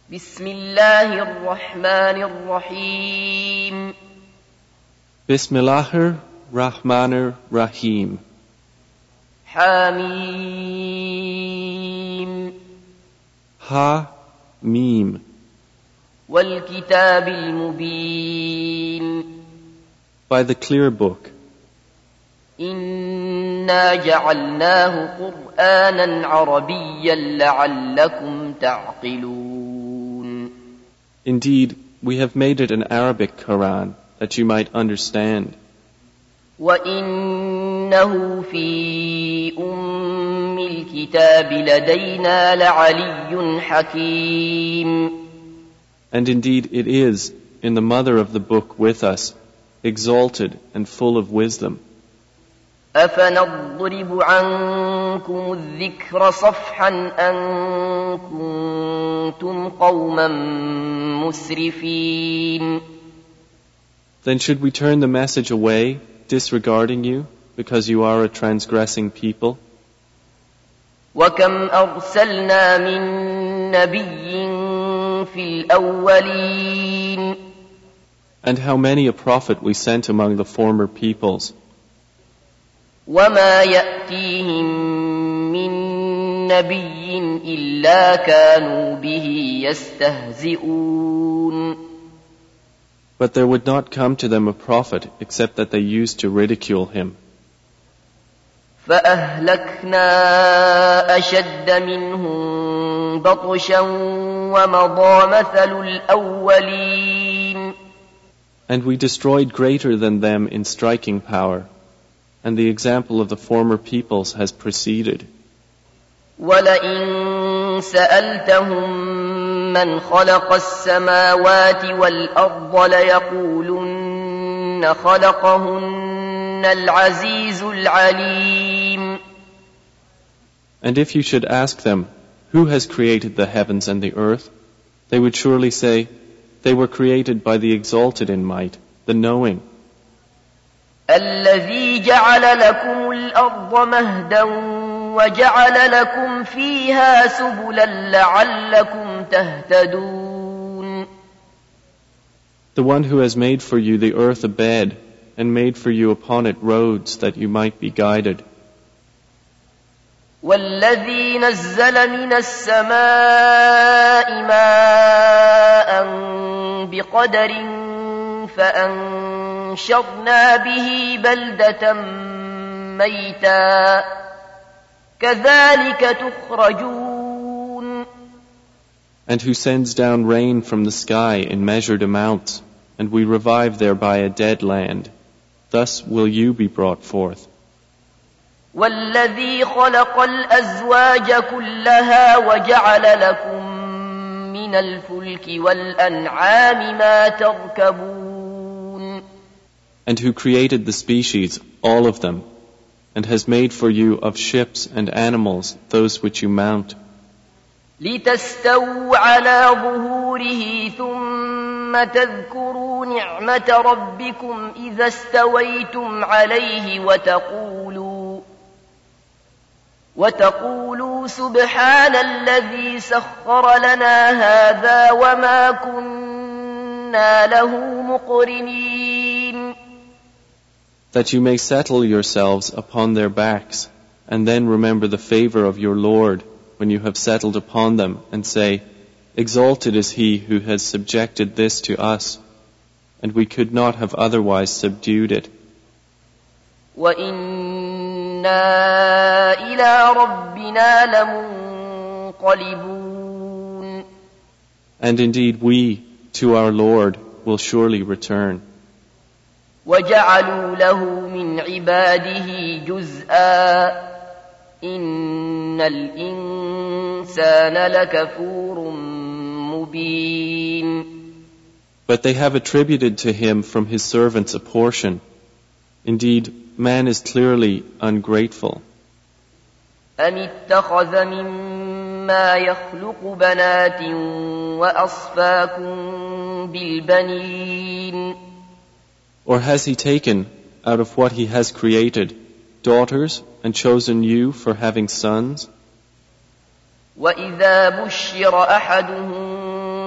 بسم الله الرحمن الرحيم Bismillahir Rahmanir Rahim. حميم Ha Mim. والكتاب المبين By the clear book. إنا جعلناه قرآنا عربيا لعلكم تعقلون. Indeed, we have made it an Arabic Quran that you might understand. وإنه في أم الكتاب لدينا لعلي حكيم. And indeed it is in the mother of the book with us, exalted and full of wisdom. أفنضرب عنكم الذكر صفحا أن كنتم قوما مسرفين. Then should we turn the message away, disregarding you, because you are a transgressing people? وكم أرسلنا من نبي في الأولين. And how many a prophet we sent among the former peoples. وما يأتيهم من نبي إلا كانوا به يستهزئون. But there would not come to them a prophet except that they used to ridicule him. فأهلكنا أشد منهم بطشا ومضى مثل الأولين. And we destroyed greater than them in striking power, and the example of the former peoples has preceded. وَلَئِن سَأَلْتَهُم مَّنْ خَلَقَ السَّمَاوَاتِ وَالْأَرْضَ لَيَقُولُنَّ خَلَقَهُنَّ الْعَزِيزُ الْعَلِيمُ. And if you should ask them, who has created the heavens and the earth, they would surely say, they were created by the exalted in might, the knowing. الَّذِي جَعَلَ لَكُمُ الْأَرْضَ مَهْدًا وَجَعَلَ لَكُمْ فِيهَا سُبُلًا لَعَلَّكُمْ تَهْتَدُونَ. The one who has made for you the earth a bed, and made for you upon it roads that you might be guided. وَالَّذِي نَزَّلَ مِنَ السَّمَاءِ مَاءً بِقَدَرٍ فَأَنشَرْنَا بِهِ بَلْدَةً مَيْتًا كَذَلِكَ تُخْرَجُونَ. And who sends down rain from the sky in measured amounts, and we revive thereby a dead land. Thus will you be brought forth. وَالَّذِي خَلَقَ الْأَزْوَاجَ كُلَّهَا وَجَعَلَ لَكُم مِّنَ الْفُلْكِ وَالْأَنْعَامِ مَا تَرْكَبُونَ. And who created the species, all of them, and has made for you of ships and animals those which you mount. لِتَسْتَوُوا عَلَى ظُهُورِهِ ثُمَّ تَذْكُرُوا نِعْمَةَ رَبِّكُمْ إِذَا اسْتَوَيْتُمْ عَلَيْهِ وتقولوا سبحان الذي سخر لنا هذا وما كنا له مقرنين. That you may settle yourselves upon their backs, and then remember the favor of your Lord when you have settled upon them, and say, exalted is he who has subjected this to us, and we could not have otherwise subdued it. وَإِنَّا إِلَى رَبِّنَا لَمُنقَلِبُونَ. And indeed we, to our Lord, will surely return. وَجَعَلُوا لَهُ مِنْ عِبَادِهِ جُزْءًا إِنَّ الْإِنسَانَ لَكَفُورٌ مُبِينٌ. But they have attributed to him from his servants a portion. Indeed, man is clearly ungrateful. أَمِ اتَّخَذَ مِمَّا يَخْلُقُ بَنَاتٍ وَأَصْفَاكُم بِالْبَنِينَ. Or has he taken, out of what he has created, daughters and chosen you for having sons? وَإِذَا بُشِّرَ أَحَدُهُم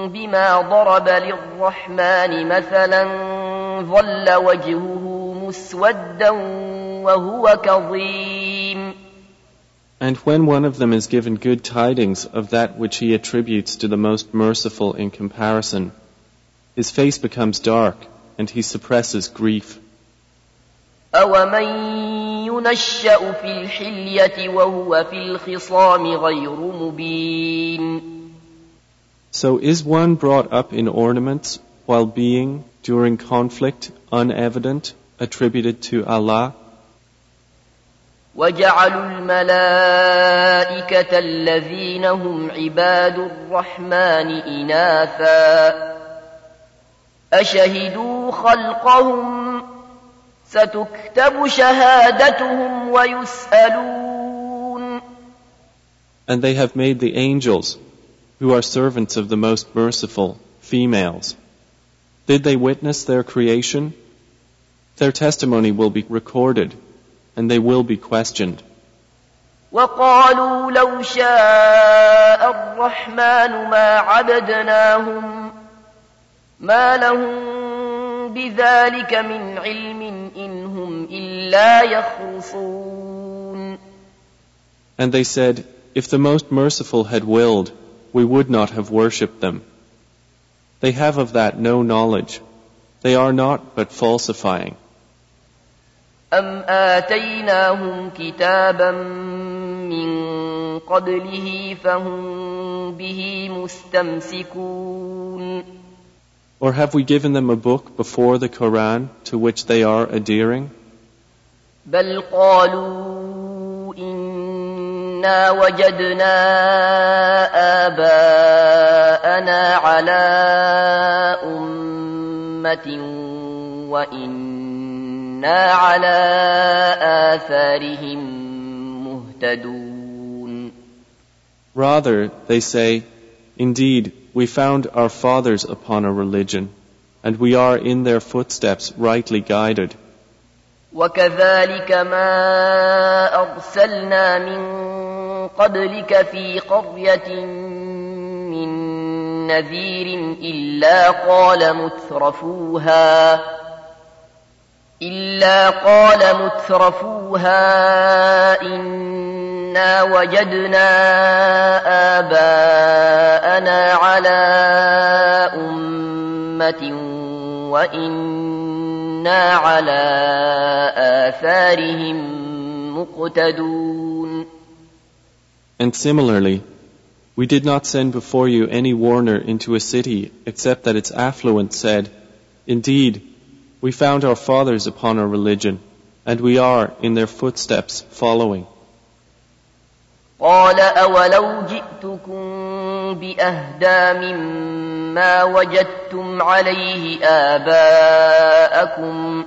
بما ضرب للرحمن مثلا ظل وجهه مسودا وهو كظيم. And when one of them is given good tidings of that which he attributes to the most merciful in comparison, his face becomes dark and he suppresses grief. أَوَمَن يُنَشَّأُ فِي الْحِلْيَةِ وَهُوَ فِي الْخِصَامِ غَيْرُ مُبِينٍ. So is one brought up in ornaments while being, during conflict, unevident, attributed to Allah? وَجَعَلُوا الْمَلَائِكَةَ الَّذِينَ هُمْ عِبَادُ الرَّحْمَنِ إِنَاثًا أَشَهِدُوا خَلْقَهُمْ سَتُكْتَبُ شَهَادَتُهُمْ وَيُسْأَلُونَ. And they have made the angels, who are servants of the Most Merciful, females. Did they witness their creation? Their testimony will be recorded, and they will be questioned. وَقَالُوا لَوْ شَاءَ الرَّحْمَنُ مَا عَبَدْنَاهُمْ مَا لَهُم بِذَلِكَ مِنْ عِلْمٍ إِنْ هُمْ إِلَّا يَخْرُصُونَ. And they said, if the Most Merciful had willed, we would not have worshipped them. They have of that no knowledge. They are not but falsifying. أَمْ آتَيْنَاهُمْ كِتَابًا مِّن قَبْلِهِ فَهُمْ بِهِ مُسْتَمْسِكُونَ. Or have we given them a book before the Quran to which they are adhering? بَلْ قَالُوا إِنَّا وَجَدْنَا آبَاءَنَا عَلَىٰ أُمَّةٍ وَإِنَّا عَلَىٰ آثَارِهِم مُهْتَدُونَ. Rather, they say, indeed, we found our fathers upon a religion, and we are in their footsteps rightly guided. وَكَذَلِكَ مَا أَرْسَلْنَا مِن قَبْلِكَ فِي قَرْيَةٍ مِّن نَّذِيرٍ إِلَّا قَالَ مُتْرَفُوهَا إِنَّا وَجَدْنَا آبَاءَنَا عَلَىٰ أُمَّةٍ وَإِنَّا عَلَىٰ آثَارِهِم مُقْتَدُونَ. And similarly, we did not send before you any warner into a city except that its affluent said, indeed, we found our fathers upon a religion, and we are in their footsteps following. قَالَ أَوَلَوْ جِئْتُكُم بِأَهْدَىٰ مِمَّا وَجَدتُّمْ عَلَيْهِ آبَاءَكُمْ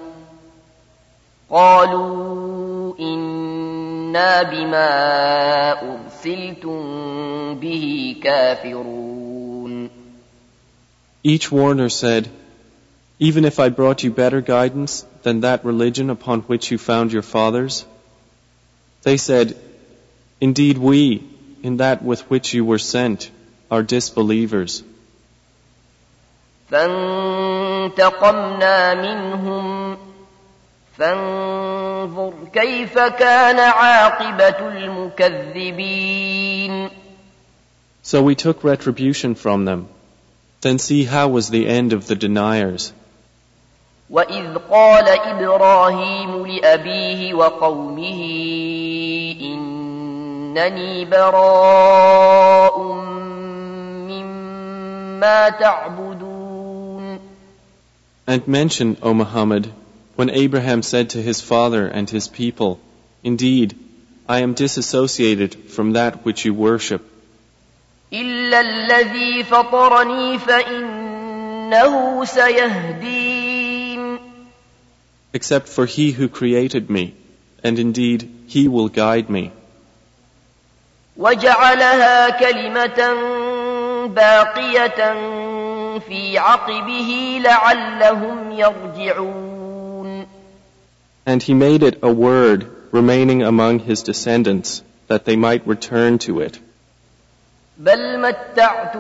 قَالُوا إِنَّا بِمَا أُرْسِلْتُم بِهِ كَافِرُونَ. Each warner said, even if I brought you better guidance than that religion upon which you found your fathers? They said, indeed we, in that with which you were sent, are disbelievers. فَانْتَقَمْنَا مِنْهُمْ فَانظُرْ كَيْفَ كَانَ عَاقِبَةُ الْمُكَذِّبِينَ. So we took retribution from them. Then see how was the end of the deniers. وَإِذْ قَالَ إِبْرَاهِيمُ لِأَبِيهِ وَقَوْمِهِ إِنَّنِي بَرَاءٌ مِّمَّا تَعْبُدُونَ. And mention, O Muhammad, when Abraham said to his father and his people, indeed, I am disassociated from that which you worship. إِلَّا الَّذِي فَطَرَنِي فَإِنَّهُ سَيَهْدِينِ. Except for he who created me, and indeed he will guide me. وَجَعَلَهَا كَلِمَةً بَاقِيَةً فِي عَقِبِهِ لَعَلَّهُمْ يَرْجِعُونَ. And he made it a word remaining among his descendants, that they might return to it. بل متعت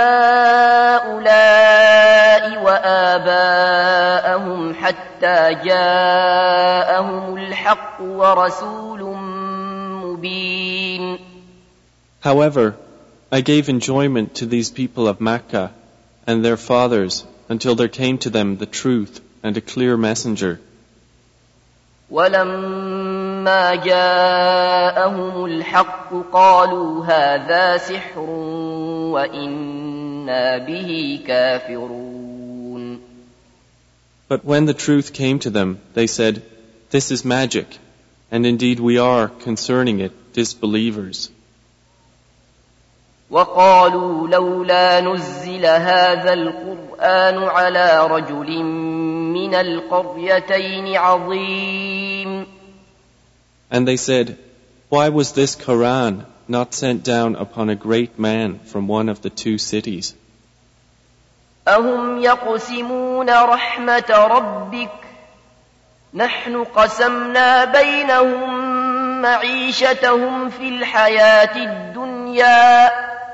هؤلاء وآباءهم حتى جاءهم الحق ورسول مبين. However, I gave enjoyment to these people of Makkah and their fathers until there came to them the truth and a clear messenger. ولما جاءهم الحق قالوا هذا سحر وإنا به كافرون. But when the truth came to them, they said, "This is magic, and indeed we are, concerning it, disbelievers." وقالوا لولا نزل هذا القرآن على رجل من القريتين عظيم. And they said, "Why was this Quran not sent down upon a great man from one of the two cities?" أهم يقسمون رحمة ربك نحن قسمنا بينهم معيشتهم في الحياة الدنيا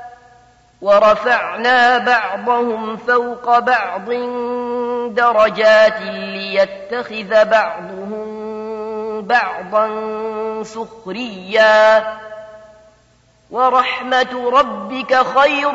ورفعنا بعضهم فوق بعض درجات ليتخذ بعضهم بعضا سخريا ورحمة ربك خير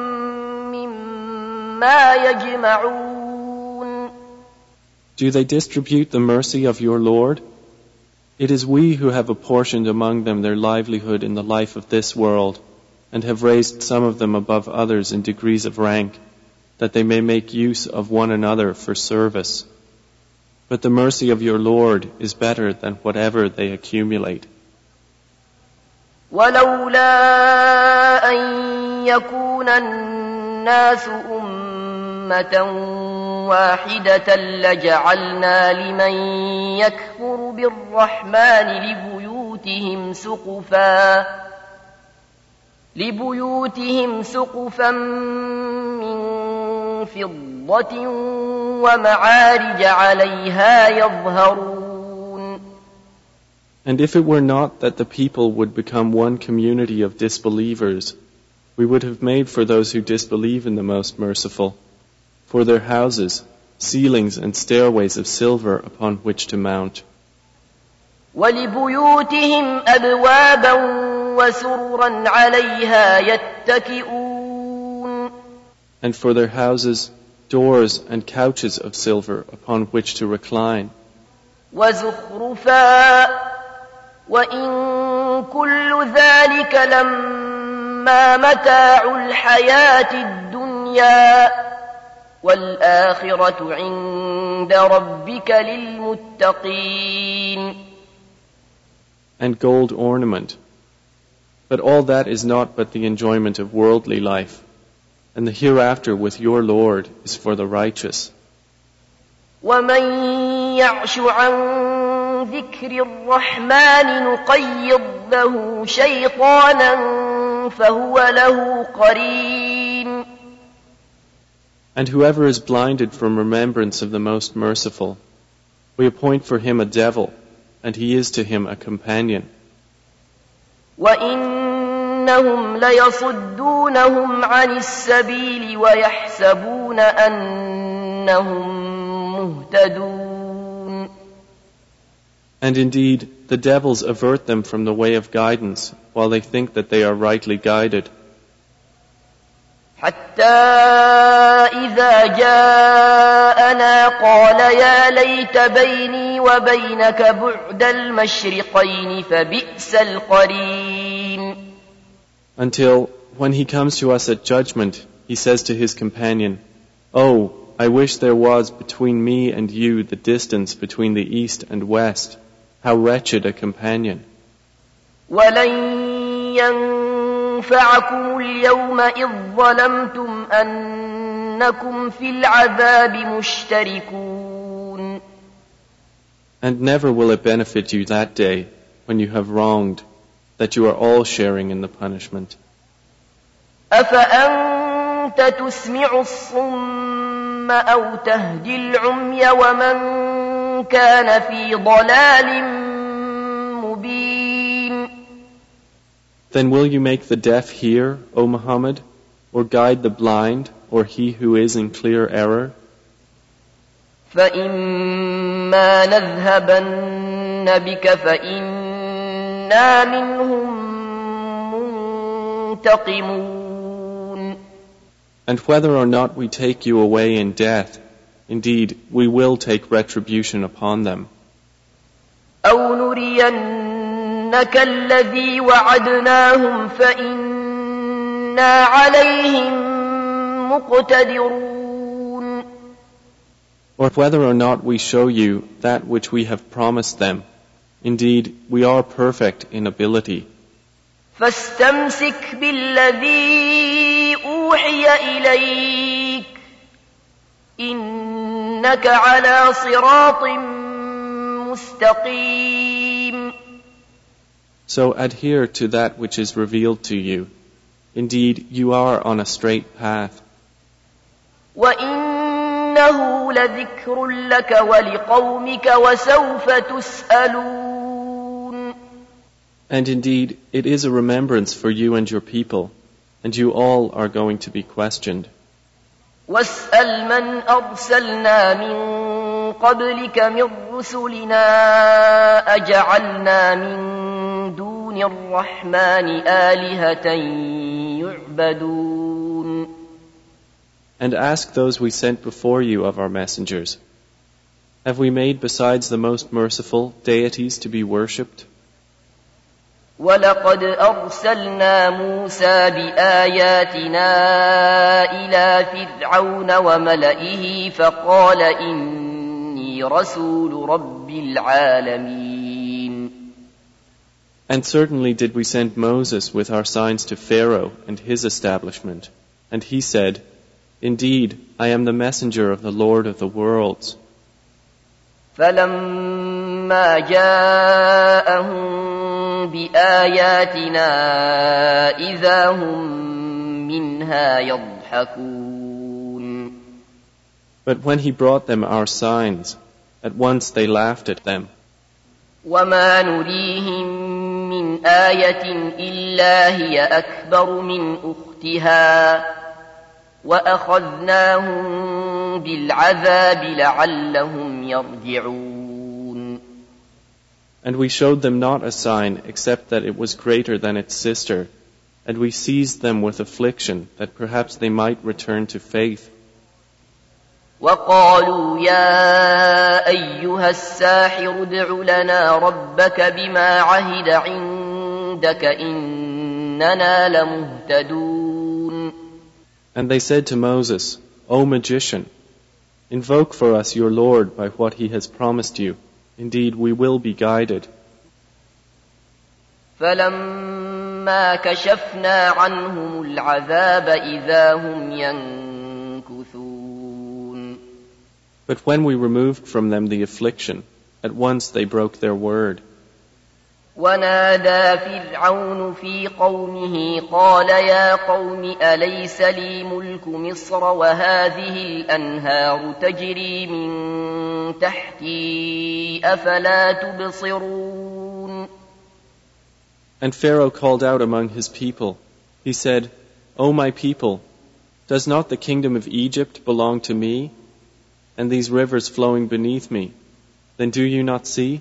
مما يجمعون. Do they distribute the mercy of your Lord? It is we who have apportioned among them their livelihood in the life of this world, and have raised some of them above others in degrees of rank, that they may make use of one another for service. But the mercy of your Lord is better than whatever they accumulate. ولولا أن يكون الناس أمة واحدة لجعلنا لمن يكفر بالرحمن لبيوتهم سقفا من فضة ومعارج عليها يظهرون. And if it were not that the people would become one community of disbelievers, we would have made for those who disbelieve in the Most Merciful, for their houses, ceilings and stairways of silver upon which to mount. وَلِبُيُوتِهِمْ أَبْوَابًا وَسُرُرًا عَلَيْهَا يَتَّكِئُونَ. And for their houses, doors and couches of silver upon which to recline. وَزُخْرُفًا وَإِن كُلُّ ذَلِكَ لَمَّا مَتَاعُ الْحَيَاةِ الدُّنْيَا وَالْآخِرَةُ عِندَ رَبِّكَ لِلْمُتَّقِينَ. And gold ornament. But all that is not but the enjoyment of worldly life, and the hereafter with your Lord is for the righteous. وَمَن يَعْشُ عَن ذِكْرِ الرَّحْمَنِ نُقَيِّضْ لَهُ شَيْطَانًا فَهُوَ لَهُ قَرِينٌ. And whoever is blinded from remembrance of the Most Merciful, we appoint for him a devil, and he is to him a companion. وَإِنَّهُمْ لَيَصُدُّونَهُمْ عَنِ السَّبِيلِ وَيَحْسَبُونَ أَنَّهُمْ مُهْتَدُونَ. And indeed, the devils avert them from the way of guidance, while they think that they are rightly guided. حتى إذا جاءنا قال يا ليت بيني وبينك بعد المشرقين فبئس القرين. Until, when he comes to us at judgment, he says to his companion, "Oh, I wish there was between me and you the distance between the east and west. How wretched a companion." ولن ينفعكم اليوم إذ ظلمتم أنكم في العذاب مشتركون. And never will it benefit you that day, when you have wronged, that you are all sharing in the punishment. أفأنت تسمع الصم أو تهدي العمي ومن كان في ضلال مبين. Then will you make the deaf hear, O Muhammad, or guide the blind, or he who is in clear error? فإما نذهبن بك فإنا منهم منتقمون. And whether or not we take you away in death, indeed, we will take retribution upon them. أو نرينك الذي وعدناهم فإنا عليهم مقتدرون. Or whether or not we show you that which we have promised them, indeed, we are perfect in ability. فاستمسك بالذي أوحي إليك إنك على صراط مستقيم. So adhere to that which is revealed to you. Indeed, you are on a straight path. وإنه لذكر لك ولقومك وسوف تسألون. And indeed, it is a remembrance for you and your people, and you all are going to be questioned. واسأل من أرسلنا من قبلك من رسلنا أجعلنا من دون الرحمن آلهة يعبدون. And ask those we sent before you of our messengers, have we made besides the most merciful deities to be worshipped? ولقد أرسلنا موسى بآياتنا إلى فرعون وملئه فقال إني رسول رب العالمين. And certainly did we send Moses with our signs to Pharaoh and his establishment, and he said, indeed, I am the messenger of the Lord of the worlds. فلما جاءهم بآياتنا إذا هم منها يضحكون. But when he brought them our signs, at once they laughed at them. وما نريهم من آية إلا هي أكبر من أختها وأخذناهم بالعذاب لعلهم يرجعون. And we showed them not a sign except that it was greater than its sister, and we seized them with affliction that perhaps they might return to faith. وقالوا يا أيها الساحر ادع لنا ربك بما عهد عندك إننا لمهتدون. And they said to Moses, O magician, invoke for us your Lord by what he has promised you. Indeed, we will be guided. فلما كشفنا عنهم العذاب إذا هم ينكثون. But when we removed from them the affliction, at once they broke their word. ونادى فرعون في قومه قال يا قوم أليس لي ملك مصر وهذه الأنهار تجري من تحتي أفلا تبصرون. And Pharaoh called out among his people. He said, O my people, does not the kingdom of Egypt belong to me, and these rivers flowing beneath me? Then do you not see?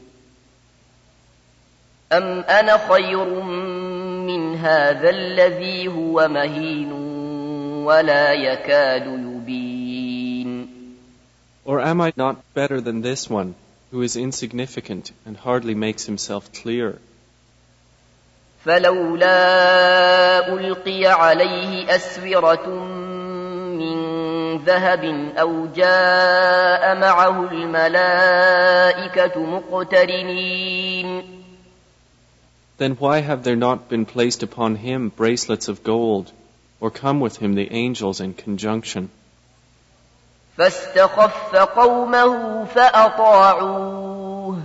أم أنا خير من هذا الذي هو مهين ولا يكاد يبين. Or am I not better than this one, who is insignificant and hardly makes himself clear? فلولا ألقي عليه أسورة من ذهب أو جاء معه الملائكة مقترنين. Then why have there not been placed upon him bracelets of gold, or come with him the angels in conjunction? فاستخف قومه فأطاعوه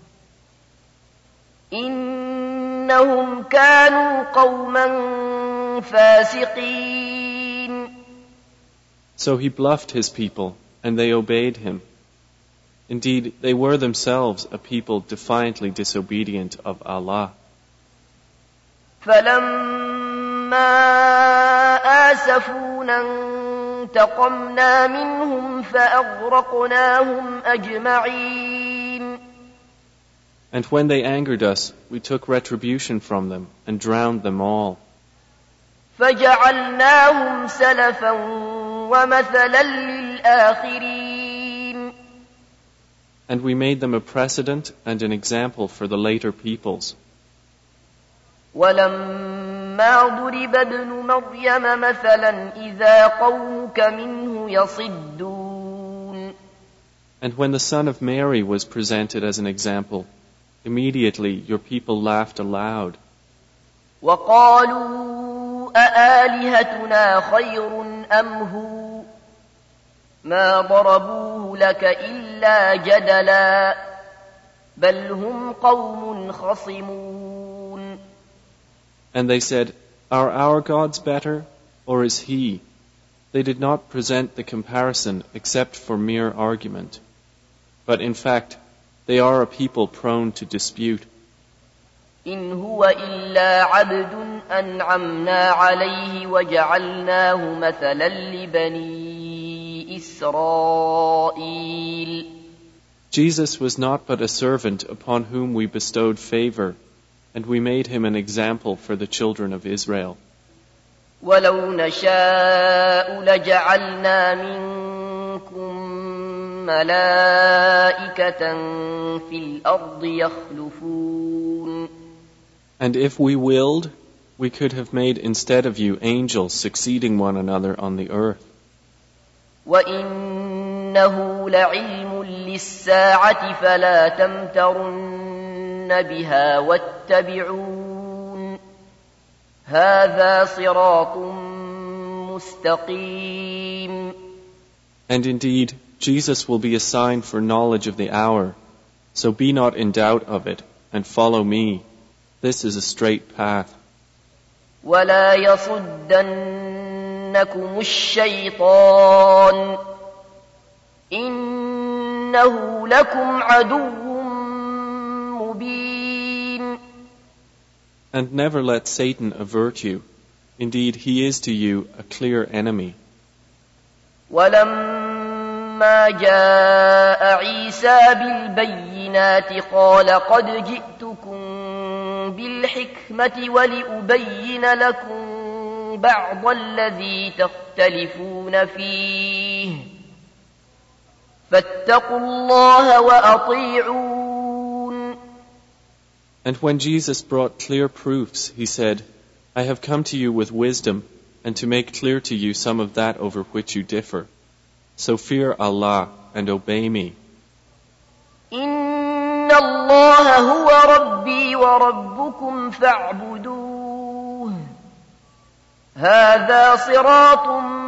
إنهم كانوا قوما فاسقين. So he bluffed his people, and they obeyed him. Indeed, they were themselves a people defiantly disobedient of Allah. فلما آسفونا انتقمنا منهم فأغرقناهم أجمعين. And when they angered us, we took retribution from them and drowned them all. فجعلناهم سلفا ومثلا للآخرين. And we made them a precedent and an example for the later peoples. ولما ضرب ابن مريم مثلا إذا قومك منه يصدون. And when the son of Mary was presented as an example, immediately your people laughed aloud. وقالوا أآلهتنا خير أم هو ما ضربوه لك إلا جدلا بل هم قوم خصمون. And they said, Are our gods better, or is he? They did not present the comparison except for mere argument. But in fact, they are a people prone to dispute. إن هو إلا عبد أنعمنا عليه وجعلناه مثلا لبني إسرائيل. Jesus was not but a servant upon whom we bestowed favor, and we made him an example for the children of Israel. ولو نشاء لجعلنا منكم ملائكة في الأرض يخلفون. And if we willed, we could have made instead of you angels succeeding one another on the earth. وَإِنَّهُ لَعِلْمٌ لِلسَّاعَةِ فَلَا تَمْتَرُنَّ بِهَا وَاتَّبِعُونِ هَذَا صِرَاطٌ مُسْتَقِيمٌ. And indeed, Jesus will be a sign for knowledge of the hour, so be not in doubt of it, and follow me. This is a straight path. وَلَا يَصُدَّنَّكُمُ الشَّيْطَانُ إِنَّهُ لَكُمْ عَدُوٌّ مُبِينٌ. And never let Satan avert you. Indeed, he is to you a clear enemy. ولما جاء عيسى بالبينات قال قد جئتكم بالحكمة ولأبين لكم بعض الذي تختلفون فيه فاتقوا الله وأطيعون. And when Jesus brought clear proofs, he said, I have come to you with wisdom and to make clear to you some of that over which you differ. So fear Allah and obey me. إن الله هو ربي وربكم فاعبدوه هذا صراط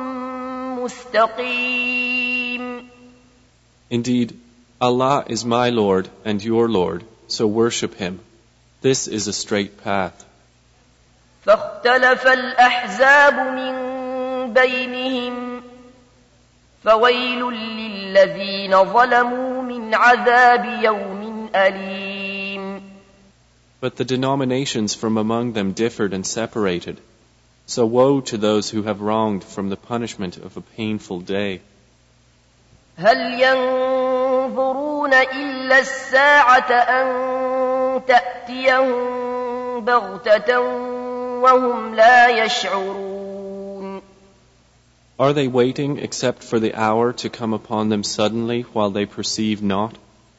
مستقيم. Indeed, Allah is my Lord and your Lord, so worship Him. This is a straight path. فاختلف الأحزاب من بينهم فويل للذين ظلموا من عذاب يوم أليم. But the denominations from among them differed and separated. So woe to those who have wronged from the punishment of a painful day. هل ينظرون إلا الساعة أن تأتيهم بغتة وهم لا يشعرون. Are they waiting except for the hour to come upon them suddenly while they perceive not?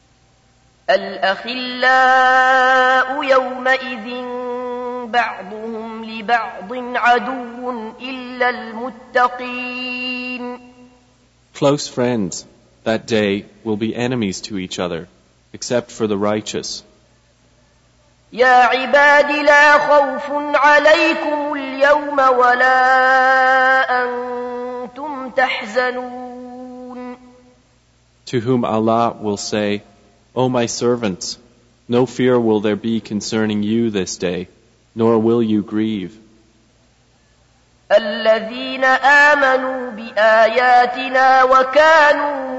الأخلاء يومئذ بعضهم لبعض عدو إلا المتقين. Close friends, that day, will be enemies to each other, except for the righteous. يا عباد لا خوف عليكم اليوم ولا أنتم تحزنون. To whom Allah will say, O my servants, no fear will there be concerning you this day, nor will you grieve. الذين آمنوا بآياتنا وكانوا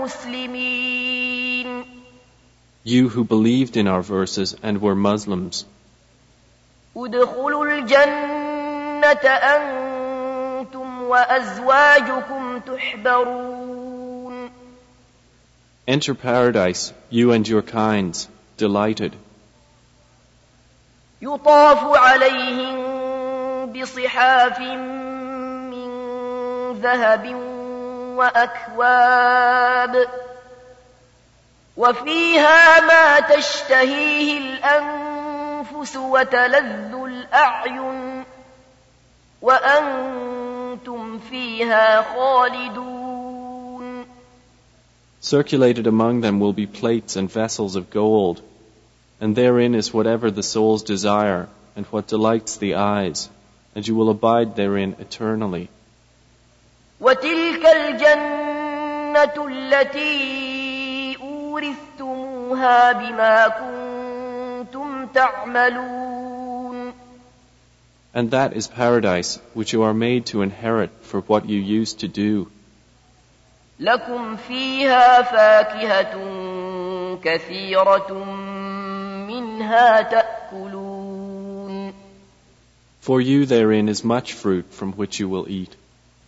مسلمين. You who believed in our verses and were Muslims. ادخلوا الجنة أنتم وأزواجكم تحبرون. Enter paradise, you and your kinds, delighted. يطاف عليهم بصحاف من ذهب وأكواب وفيها ما تشتهيه الأنفس وتلذ الأعين وأنتم فيها خالدون. Circulated among them will be plates and vessels of gold, and therein is whatever the souls desire and what delights the eyes, and you will abide therein eternally. وتلك الجنة التي أورثتموها بما كنتم تعملون. And that is paradise which you are made to inherit for what you used to do. لكم فيها فاكهة كثيرة منها تأكلون. For you therein is much fruit from which you will eat.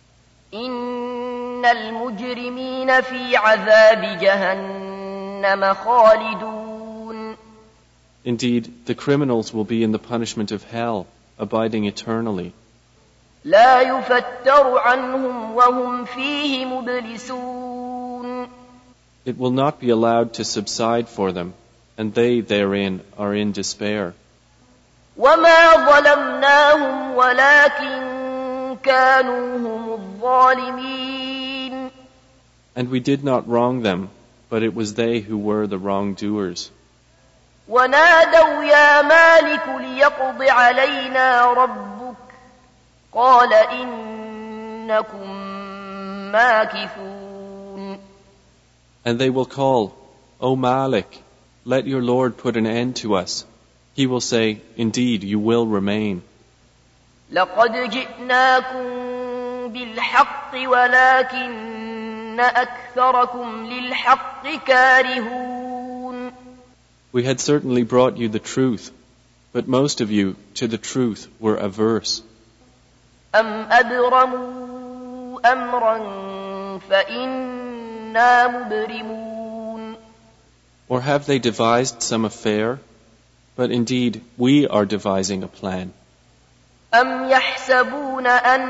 إن المجرمين في عذاب جهنم خالدون. Indeed, the criminals will be in the punishment of hell, abiding eternally. لا يفتر عنهم وهم فيه مبلسون. It will not be allowed to subside for them, and they therein are in despair. وما ظلمناهم ولكن كانوا هم الظالمين. And we did not wrong them, but it was they who were the wrongdoers. ونادوا يا مالك ليقض علينا ربك قال إنكم ماكثون. And they will call, O Malik, let your Lord put an end to us. He will say, indeed, you will remain. لقد جئناكم بالحق ولكن أكثركم للحق كارهون. We had certainly brought you the truth, but most of you to the truth were averse. أم أبرموا أمرا فإنا مبرمون. Or have they devised some affair? But indeed, we are devising a plan. أم يحسبون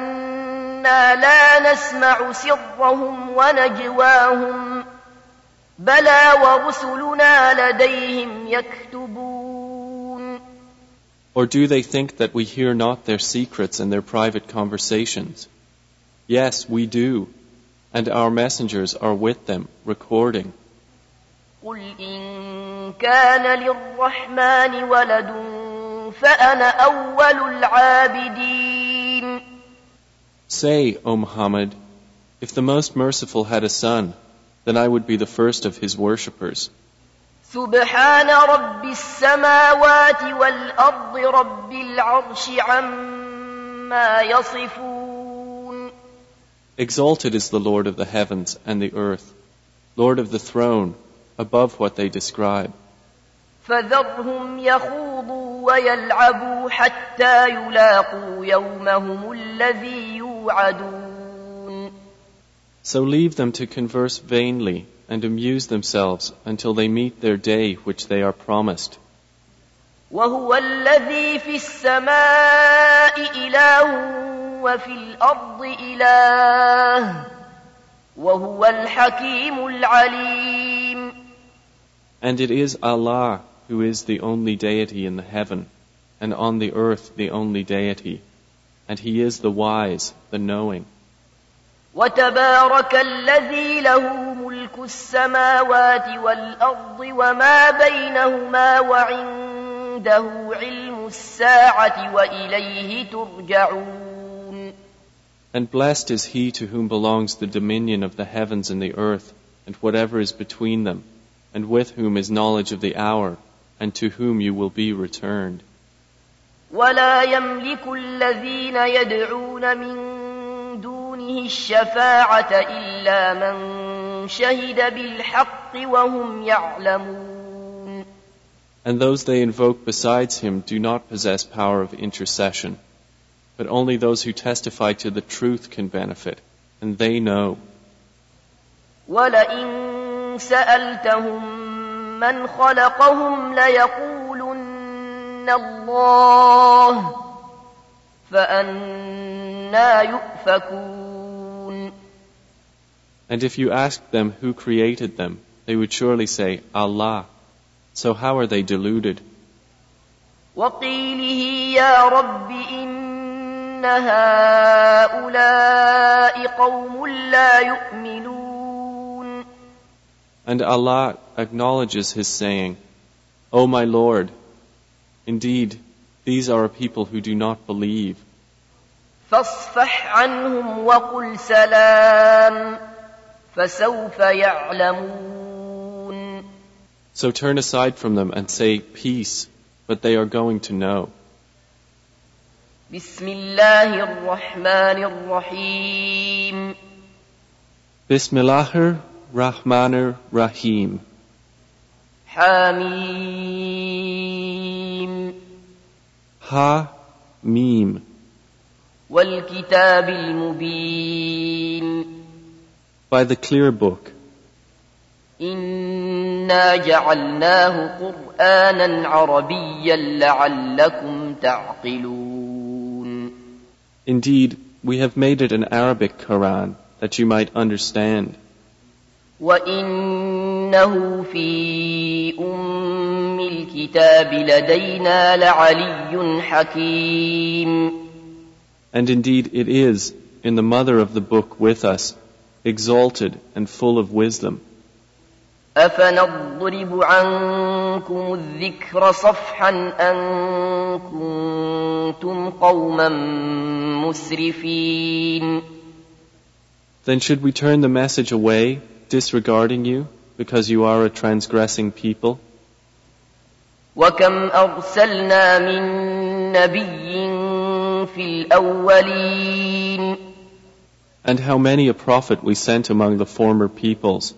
أنا لا نسمع سرهم ونجواهم بلى ورسلنا لديهم يكتبون. Or do they think that we hear not their secrets and their private conversations? Yes, we do, and our messengers are with them, recording. قل إن كان للرحمن ولد فأنا أول العابدين. Say, O Muhammad, if the Most Merciful had a son, then I would be the first of his worshippers. سبحان رب السماوات والأرض رب العرش عما يصفون. Exalted is the Lord of the heavens and the earth, Lord of the throne, above what they describe. فذرهم يخوضوا ويلعبوا حتى يلاقوا يومهم الذي يوعدون. So leave them to converse vainly and amuse themselves until they meet their day which they are promised. وهو الذي في السماء إله وفي الأرض إله وهو الحكيم العليم. And it is Allah who is the only deity in the heaven, and on the earth the only deity, and He is the wise, the knowing. وتبارك الذي له ملك السماوات والأرض وما بينهما وعنده علم الساعة وإليه ترجعون. And blessed is he to whom belongs the dominion of the heavens and the earth, and whatever is between them, and with whom is knowledge of the hour, and to whom you will be returned. ولا يملك الذين يدعون من دونه الشفاعة إلا من شهد بالحق وهم يعلمون. And those they invoke besides him do not possess power of intercession, but only those who testify to the truth can benefit, and they know. وَلَئِن سَأَلْتَهُم مَّنْ خَلَقَهُمْ لَيَقُولُنَّ اللَّهُ فَأَنَّىٰ يُؤْفَكُونَ. And if you asked them who created them, they would surely say, Allah. So how are they deluded? وَقِيلِهِ يَا رَبِّ إِنَّ هَٰؤُلَاءِ قَوْمٌ لَّا يُؤْمِنُونَ. And Allah acknowledges His saying, O my Lord, indeed, these are a people who do not believe. فَاصْفَحْ عَنْهُمْ وَقُلْ سَلَامٌ فَسَوْفَ يَعْلَمُونَ. So turn aside from them and say, peace, but they are going to know. بسم الله الرحمن الرحيم. Bismillahir Rahmanir Rahim. حميم. Ha Mim. والكتاب المبين. By the clear book. إنا جعلناه قرآنا عربيا لعلكم تعقلون. Indeed, we have made it an Arabic Quran that you might understand. وإنه في أم الكتاب لدينا لعلي حكيم. And indeed it is, in the mother of the book with us, exalted and full of wisdom. أفنضرب عنكم الذكر صفحا أن كنتم قوما مسرفين. Then should we turn the message away, disregarding you, because you are a transgressing people? وكم أرسلنا من نبي في الأولين. And how many a prophet we sent among the former peoples.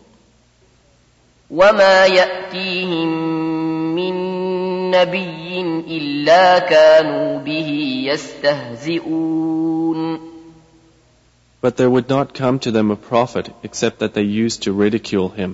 وما يأتيهم من نبي إلا كانوا به يستهزئون. But there would not come to them a prophet except that they used to ridicule him.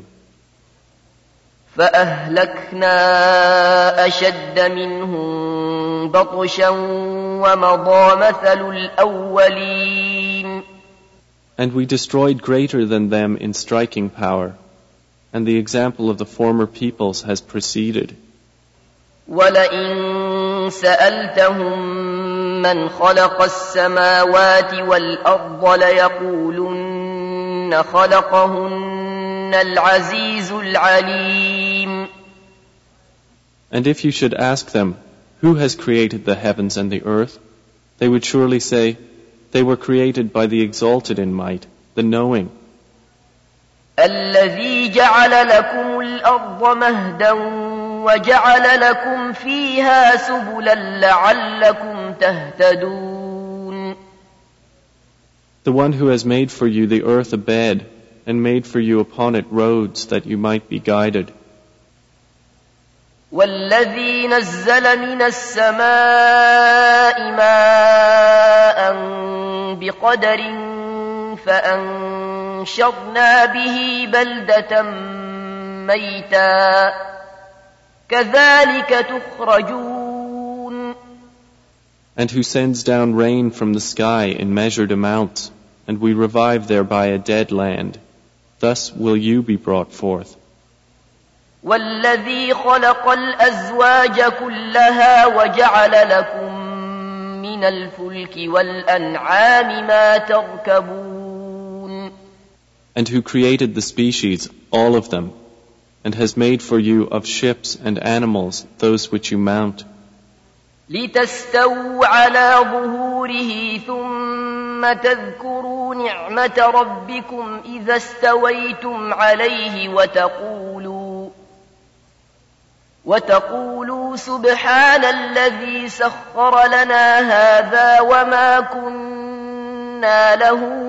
فأهلكنا أشد منهم بطشا ومضى مثل الأولين. And we destroyed greater than them in striking power, and the example of the former peoples has preceded. وَلَئِن سَأَلْتَهُم مَّنْ خَلَقَ السَّمَاوَاتِ وَالْأَرْضَ لَيَقُولُنَّ خَلَقَهُنَّ الْعَزِيزُ الْعَلِيمُ. And if you should ask them, who has created the heavens and the earth, they would surely say, they were created by the exalted in might, the knowing. الَّذِي جَعَلَ لَكُمُ الْأَرْضَ مَهْدًا وَجَعَلَ لَكُمْ فِيهَا سُبُلًا لَعَلَّكُمْ تَهْتَدُونَ. The one who has made for you the earth a bed, and made for you upon it roads that you might be guided. وَالَّذِي نَزَّلَ مِنَ السَّمَاءِ مَاءً بِقَدَرٍ فَأَنشَرْنَا بِهِ بَلْدَةً مَيْتًا كَذَلِكَ تُخْرَجُونَ. And who sends down rain from the sky in measured amounts, and we revive thereby a dead land. Thus will you be brought forth. وَالَّذِي خَلَقَ الْأَزْوَاجَ كُلَّهَا وَجَعَلَ لَكُم مِّنَ الْفُلْكِ وَالْأَنْعَامِ مَا تَرْكَبُونَ. And who created the species, all of them, and has made for you of ships and animals those which you mount. لِتَسْتَوُوا عَلَى ظُهُورِهِ ثُمَّ تَذْكُرُوا نِعْمَةَ رَبِّكُمْ إِذَا اسْتَوَيْتُمْ عَلَيْهِ وتقولوا سبحان الذي سخر لنا هذا وما كنا له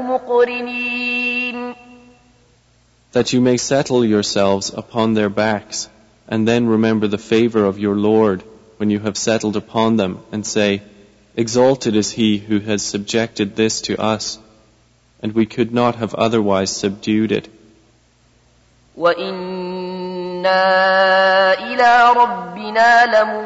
مقرنين. That you may settle yourselves upon their backs, and then remember the favor of your Lord when you have settled upon them, and say, Exalted is He who has subjected this to us, and we could not have otherwise subdued it. وَإِنَّا إِلَى رَبِّنَا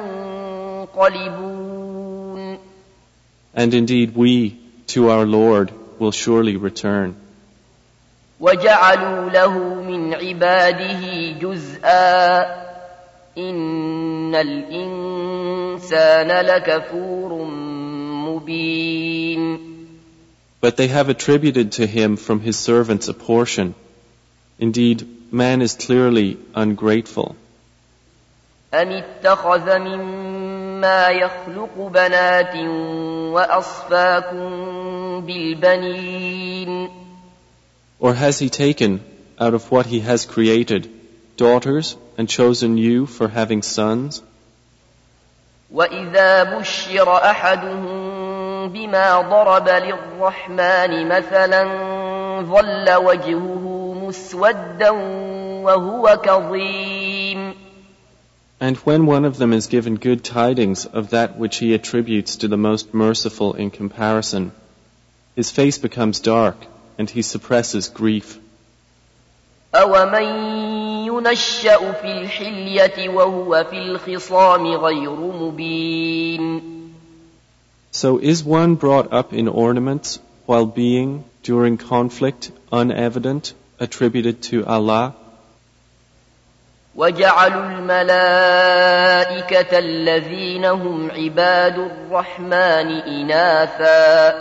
لَمُنْقَلِبُونَ And indeed we, to our Lord, will surely return. وَجَعَلُوا لَهُ مِنْ عِبَادِهِ جُزْءًا إِنَّ الْإِنسَانَ لَكَفُورٌ مُبِينٌ But they have attributed to him from his servants a portion. Indeed, man is clearly ungrateful. أَمِ اتَّخَذَ مِمَّا يَخْلُقُ بَنَاتٍ وَأَصْفَاكُم بِالْبَنِينَ Or has he taken, out of what he has created, daughters and chosen you for having sons? وَإِذَا بُشِّرَ أَحَدُهُم بِمَا ضَرَبَ لِلرَّحْمَنِ مَثَلًا ظَلَّ وَجْهُهُ مُسْوَدًّا وَهُوَ كَظِيمٌ And when one of them is given good tidings of that which he attributes to the most merciful in comparison, his face becomes dark and he suppresses grief. أَوَمَن يُنَشَّأُ فِي الْحِلْيَةِ وَهُوَ فِي الْخِصَامِ غَيْرُ مُبِينٍ So is one brought up in ornaments while being, during conflict, unevident, attributed to Allah? وَجَعَلُوا الْمَلَائِكَةَ الَّذِينَ هُمْ عِبَادُ الرَّحْمَنِ إِنَاثًا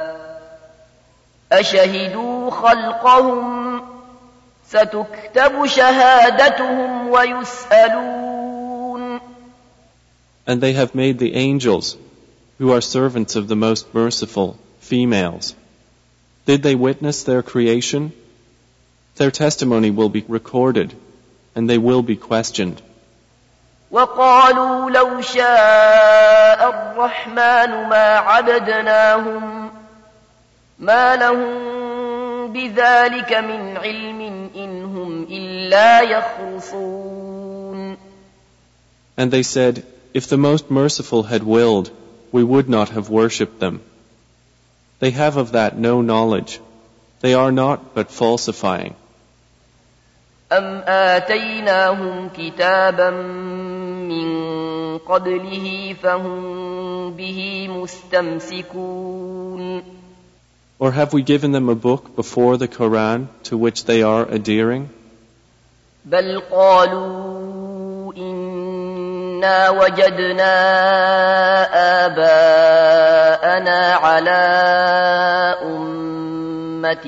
أَشَهِدُوا خَلْقَهُمْ سَتُكْتَبُ شَهَادَتُهُمْ وَيُسْأَلُونَ And they have made the angels, who are servants of the most merciful, females. Did they witness their creation? Their testimony will be recorded, and they will be questioned. وَقَالُوا لَوْ شَاءَ الرَّحْمَنُ مَا عَبَدْنَاهُمْ مَا لَهُم بِذَلِكَ مِنْ عِلْمٍ إِنْ هُمْ إِلَّا يَخْرُصُونَ And they said, If the Most Merciful had willed, we would not have worshipped them. They have of that no knowledge. They are not but falsifying. أَمْ آتَيْنَاهُمْ كِتَابًا مِّن قَبْلِهِ فَهُمْ بِهِ مُسْتَمْسِكُونَ Or have we given them a book before the Quran to which they are adhering? بَلْ قَالُوا إِنَّا وَجَدْنَا آبَاءَنَا عَلَىٰ أُمَّةٍ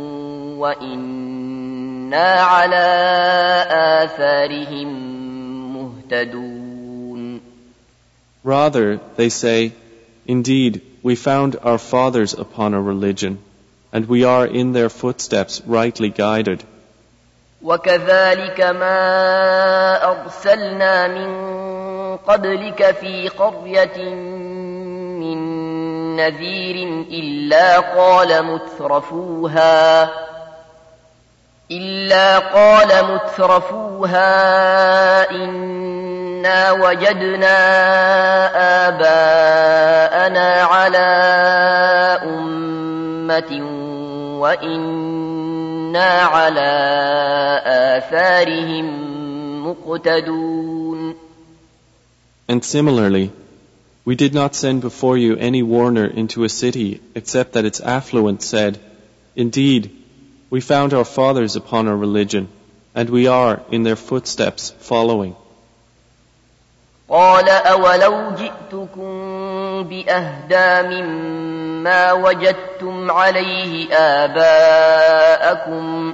وَإِنَّا عَلَىٰ آثَارِهِم مُهْتَدُونَ Rather, they say, Indeed, we found our fathers upon a religion, and we are in their footsteps rightly guided. وَكَذَلِكَ مَا أَرْسَلْنَا مِن قَبْلِكَ فِي قَرْيَةٍ مِّن نَّذِيرٍ إِلَّا قَالَ مُتْرَفُوهَا إِنَّا وَجَدْنَا آبَاءَنَا عَلَىٰ أُمَّةٍ وَإِنَّا عَلَىٰ آثَارِهِم مُقْتَدُونَ And similarly, we did not send before you any warner into a city except that its affluent said, Indeed, we found our fathers upon a religion, and we are in their footsteps following. قَالَ أَوَلَوْ جِئْتُكُم بِأَهْدَىٰ مِمَّا وَجَدتُّمْ عَلَيْهِ آبَاءَكُمْ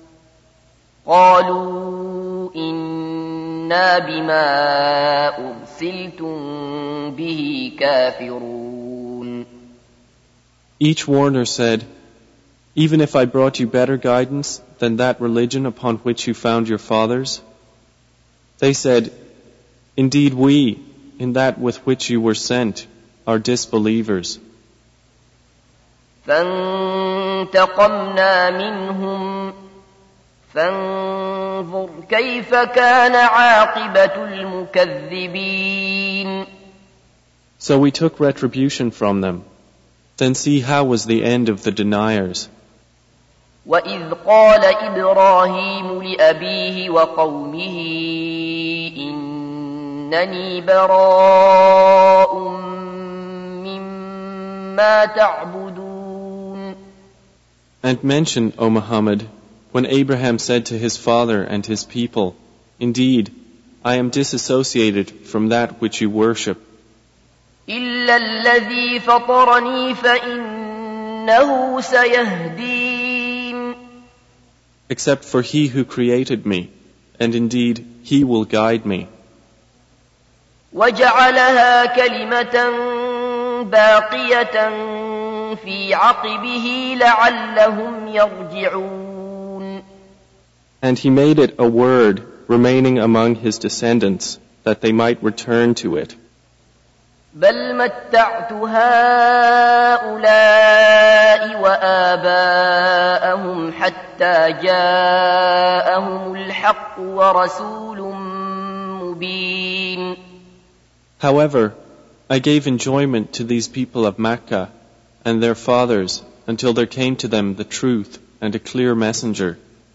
قَالُوا إِنَّا بِمَا أُرْسِلْتُم بِهِ كَافِرُونَ Each warner said, Even if I brought you better guidance than that religion upon which you found your fathers? They said, Indeed we, in that with which you were sent, are disbelievers. فَانْتَقَمْنَا مِنْهُمْ فانظر كيف كان عاقبة المكذبين. So we took retribution from them. Then see how was the end of the deniers. وَإِذْ قَالَ إِبْرَاهِيمُ لِأَبِيهِ وَقَوْمِهِ إِنَّنِي بَرَاءٌ مِّمَّا تَعْبُدُونَ. And mention, O Muhammad, when Abraham said to his father and his people, Indeed, I am disassociated from that which you worship. إِلَّا الَّذِي فَطَرَنِي فَإِنَّهُ سَيَهْدِينِ. Except for he who created me, and indeed he will guide me. وَجَعَلَهَا كَلِمَةً بَاقِيَةً فِي عَقِبِهِ لَعَلَّهُمْ يَرْجِعُونَ. And he made it a word remaining among his descendants, that they might return to it. بل متعت هؤلاء وآباءهم حتى جاءهم الحق ورسول مبين. However, I gave enjoyment to these people of Makkah and their fathers until there came to them the truth and a clear messenger.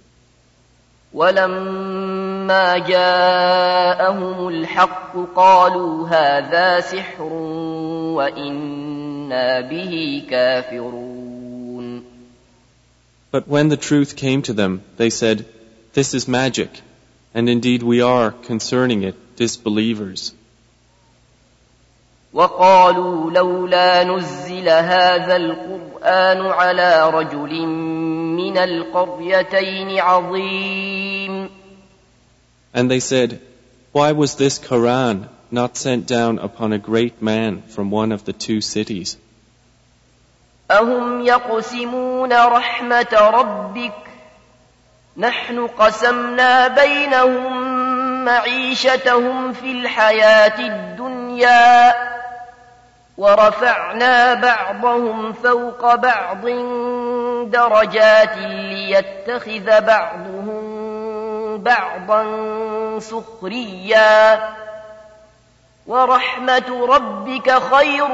ولما جاءهم الحق قالوا هذا سحر وإنا به كافرون. But when the truth came to them, they said, This is magic, and indeed we are, concerning it, disbelievers. وقالوا لولا نزل هذا القرآن على رجل من القريتين عظيم. And they said, Why was this Quran not sent down upon a great man from one of the two cities? أهم يقسمون رحمة ربك نحن قسمنا بينهم معيشتهم في الحياة الدنيا ورفعنا بعضهم فوق بعض درجات ليتخذ بعضهم بعضا سخريا ورحمة ربك خير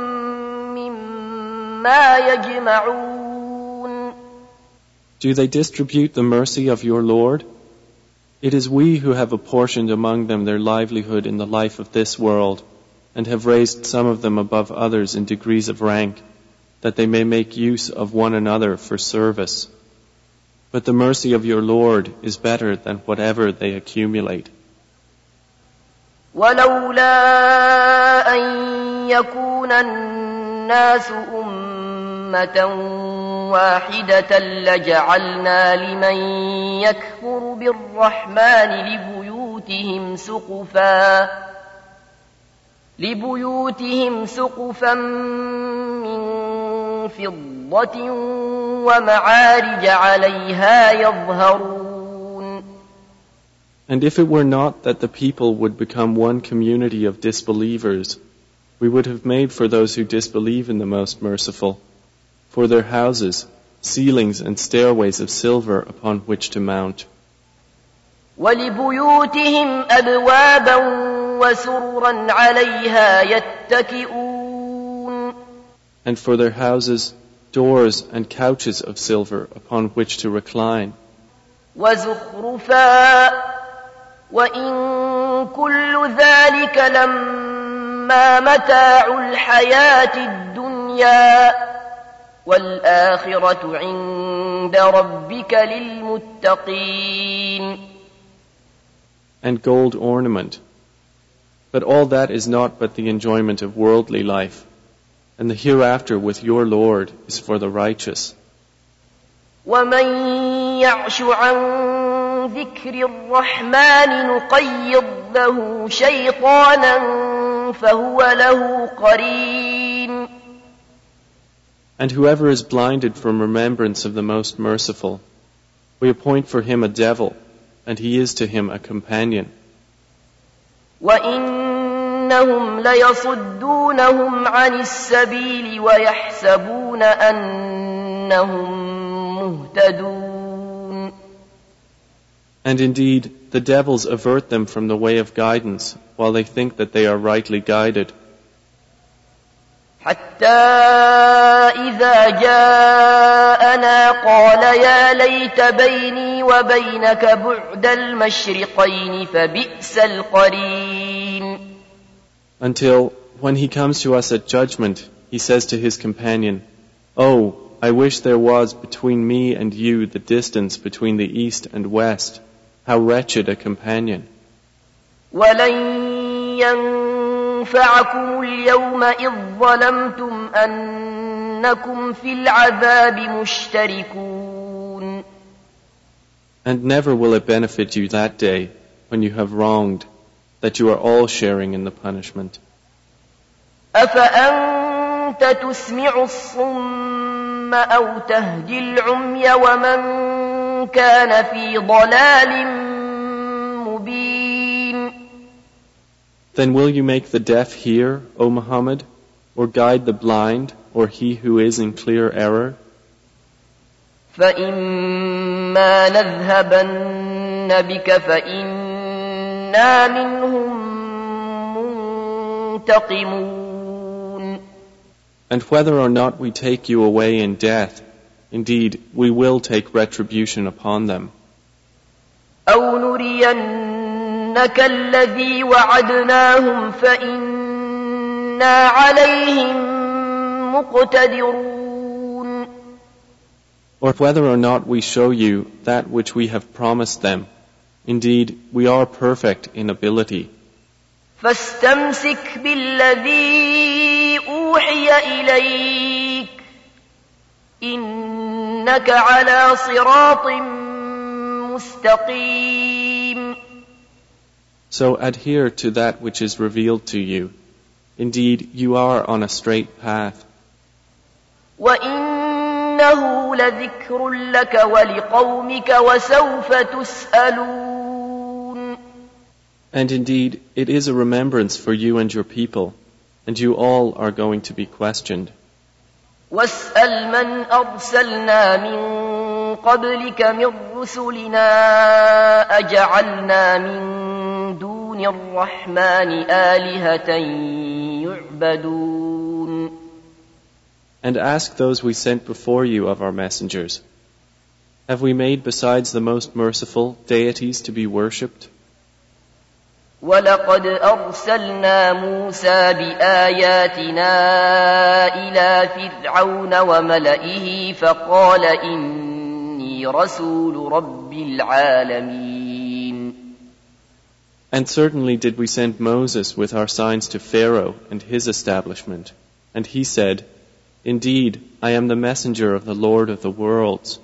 مما يجمعون. Do they distribute the mercy of your Lord? It is we who have apportioned among them their livelihood in the life of this world, and have raised some of them above others in degrees of rank, that they may make use of one another for service. But the mercy of your Lord is better than whatever they accumulate. ولولا أن يكون الناس أمة واحدة لجعلنا لمن يكفر بالرحمن لبيوتهم سقفا من فضة ومعارج عليها يظهرون. And if it were not that the people would become one community of disbelievers, we would have made for those who disbelieve in the Most Merciful, for their houses, ceilings and stairways of silver upon which to mount. وَلِبُيُوتِهِمْ أَبْوَابًا وَسُرُرًا عَلَيْهَا يَتَّكِئُونَ. And for their houses, doors and couches of silver upon which to recline. وَزُخْرُفًا وَإِن كُلُّ ذَلِكَ لَمَّا مَتَاعُ الْحَيَاةِ الدُّنْيَا وَالْآخِرَةُ عِندَ رَبِّكَ لِلْمُتَّقِينَ. And gold ornament. But all that is not but the enjoyment of worldly life, and the hereafter with your Lord is for the righteous. وَمَن يَعْشُ عَن ذِكْرِ الرَّحْمَنِ نُقَيِّضْ لَهُ شَيْطَانًا فَهُوَ لَهُ قَرِينٌ. And whoever is blinded from remembrance of the Most Merciful, we appoint for him a devil, and he is to him a companion. وَإِنَّهُمْ لَيَصُدُّونَهُمْ عَنِ السَّبِيلِ وَيَحْسَبُونَ أَنَّهُمْ مُهْتَدُونَ. And indeed, the devils avert them from the way of guidance, while they think that they are rightly guided. حتى إذا جاءنا قال يا ليت بيني وبينك بعد المشرقين فبئس القرين. Until, when he comes to us at judgment, he says to his companion, "Oh, I wish there was between me and you the distance between the east and west. How wretched a companion." ولن ينفعكم اليوم إذ ظلمتم أنكم في العذاب مشتركون. And never will it benefit you that day, when you have wronged, that you are all sharing in the punishment. أفأنت تسمع الصم أو تهدي العمي ومن كان في ضلال مبين. Then will you make the deaf hear, O Muhammad, or guide the blind, or he who is in clear error? فإما نذهبن بك فإنا منهم منتقمون. And whether or not we take you away in death, indeed, we will take retribution upon them. أو نرينك الذي وعدناهم فإنا عليهم مقتدرون. Or whether or not we show you that which we have promised them, indeed, we are perfect in ability. فاستمسك بالذي أوحي إليك إنك على صراط مستقيم. So adhere to that which is revealed to you. Indeed, you are on a straight path. وإنه لذكر لك ولقومك وسوف تسألون. And indeed, it is a remembrance for you and your people, and you all are going to be questioned. واسأل من أرسلنا من قبلك من رسلنا أجعلنا من دون الرحمن آلهة يعبدون. And ask those we sent before you of our messengers, have we made besides the most merciful deities to be worshipped? ولقد أرسلنا موسى بآياتنا إلى فرعون وملئه فقال إني رسول رب العالمين. And certainly did we send Moses with our signs to Pharaoh and his establishment, and he said, "Indeed, I am the messenger of the Lord of the worlds."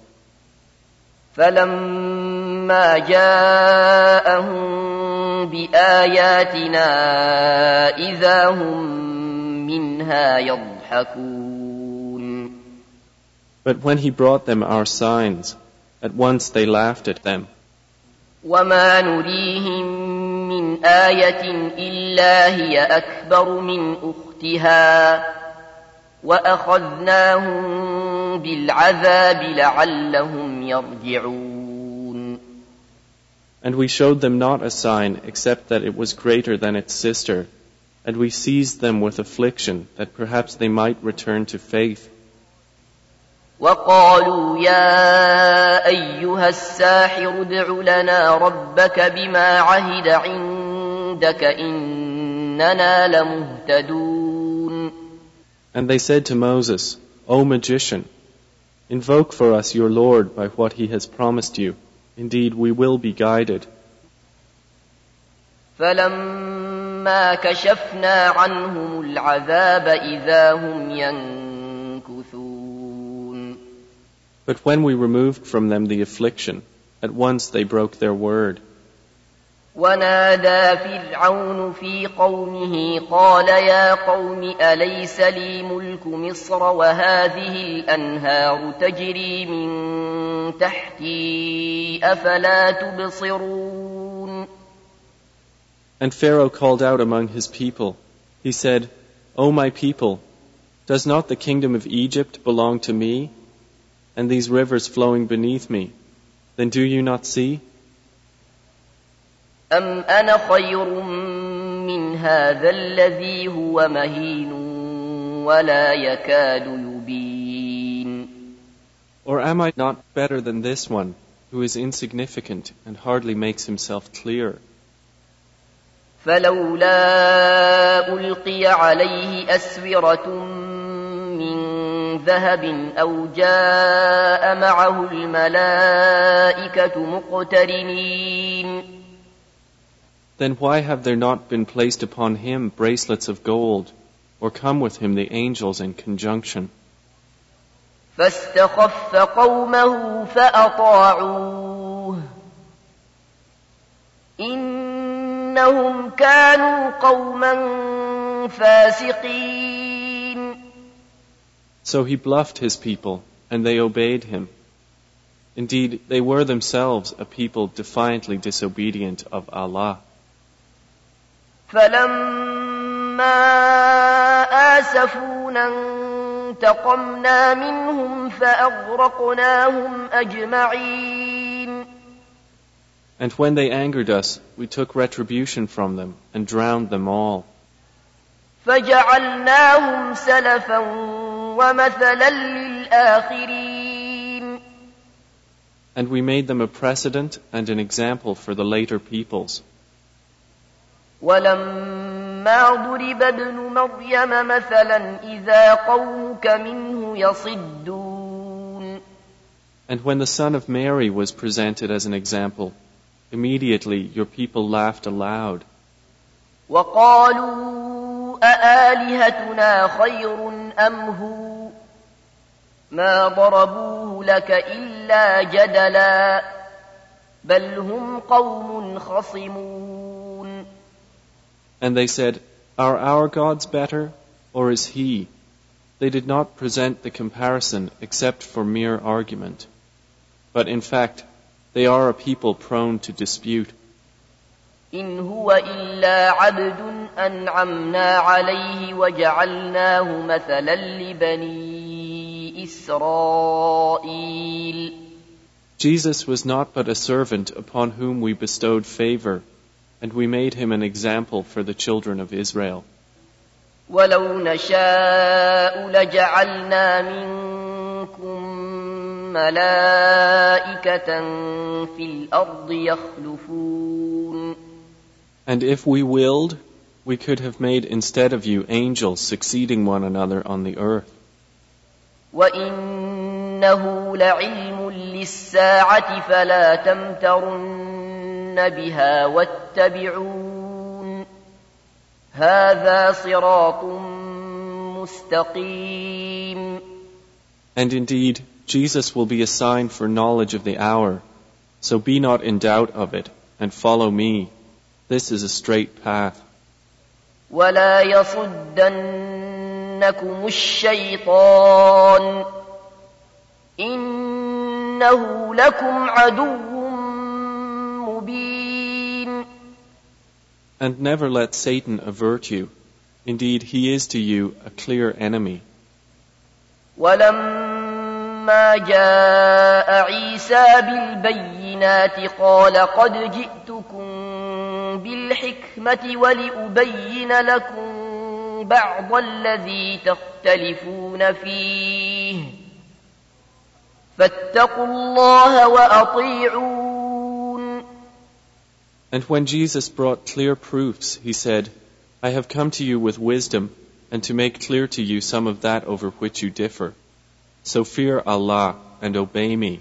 فلما جاءهم بآياتنا إذا هم منها يضحكون. But when he brought them our signs, at once they laughed at them. وما نريهم من آية إلا هي أكبر من أختها وأخذناهم بالعذاب لعلهم يرجعون. And we showed them not a sign except that it was greater than its sister, and we seized them with affliction that perhaps they might return to faith. وقالوا يا أيها الساحر ادع لنا ربك بما عهد عندك إننا لمهتدون. And they said to Moses, "O magician, invoke for us your Lord by what he has promised you. Indeed, we will be guided." فلما كشفنا عنهم العذاب إذا هم ينكثون. But when we removed from them the affliction, at once they broke their word. ونادى فرعون في قومه قال يا قوم أليس لي ملك مصر وهذه الأنهار تجري من تحتي أفلا تبصرون. And Pharaoh called out among his people. He said, "O my people, does not the kingdom of Egypt belong to me, and these rivers flowing beneath me? Then do you not see?" أم أنا خير من هذا الذي هو مهين ولا يكاد يبين. Or am I not better than this one, who is insignificant and hardly makes himself clear? فلولا ألقي عليه أسورة من ذهب أو جاء معه الملائكة مقترنين. Then why have there not been placed upon him bracelets of gold, or come with him the angels in conjunction? فاستخف قومه فأطاعوه إنهم كانوا قوما فاسقين. So he bluffed his people, and they obeyed him. Indeed, they were themselves a people defiantly disobedient of Allah. فلما آسفونا انتقمنا منهم فأغرقناهم أجمعين. And when they angered us, we took retribution from them and drowned them all. فجعلناهم سلفا ومثلا للآخرين. And we made them a precedent and an example for the later peoples. ولما ضرب ابن مريم مثلا إذا قومك منه يصدون. And when the son of Mary was presented as an example, immediately your people laughed aloud. وقالوا أآلهتنا خير أم هو ما ضربوه لك إلا جدلا بل هم قوم خصمون. And they said, Are our gods better, or is he? They did not present the comparison except for mere argument. But in fact, they are a people prone to dispute. إن هو إلا عبد أنعمنا عليه وجعلناه مثلا لبني إسرائيل. Jesus was not but a servant upon whom we bestowed favor, and we made him an example for the children of Israel. ولو نشاء لجعلنا منكم ملائكة في الأرض يخلفون. And if we willed, we could have made instead of you angels succeeding one another on the earth. وإنه لعلم للساعة فلا تمترن بها واتبعون هذا صراط مستقيم. And indeed, Jesus will be a sign for knowledge of the hour, so be not in doubt of it, and follow me. This is a straight path. ولا يصدنكم الشيطان إنه لكم عدو مبين. And never let Satan avert you. Indeed, he is to you a clear enemy. ولما جاء عيسى بالبينات قال قد جئتكم بالحكمة ولأبين لكم بعض الذي تختلفون فيه فاتقوا الله وأطيعون. And when Jesus brought clear proofs, he said, I have come to you with wisdom and to make clear to you some of that over which you differ. So fear Allah and obey me.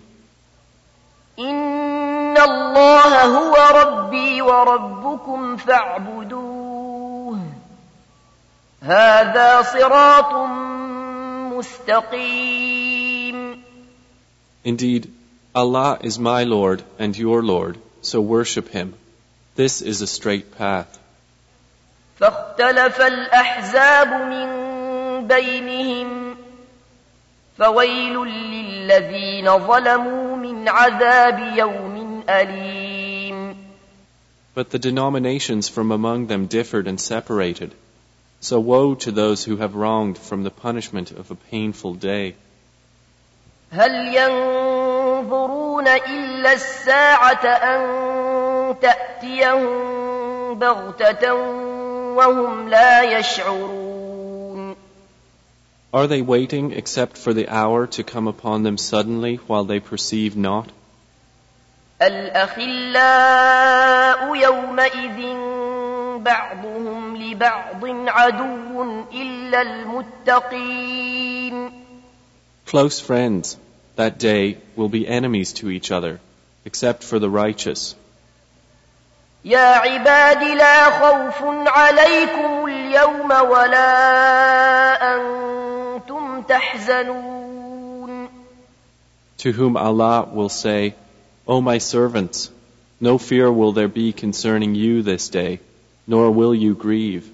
إن الله هو ربي وربكم فاعبدوه هذا صراط مستقيم. Indeed, Allah is my Lord and your Lord, so worship Him. This is a straight path. فاختلف الأحزاب من بينهم فويل للذين ظلموا من عذاب يوم أليم. But the denominations from among them differed and separated. So woe to those who have wronged from the punishment of a painful day. هل ينظرون إلا الساعة أن تأتيهم بغتة وهم لا يشعرون. Are they waiting except for the hour to come upon them suddenly while they perceive not? الأخلاء يومئذ بعضهم لبعض عدو إلا المتقين. Close friends that day will be enemies to each other, except for the righteous. يا عباد لا خوف عليكم اليوم ولا أنتم تحزنون. To whom Allah will say, O my servants, no fear will there be concerning you this day, nor will you grieve.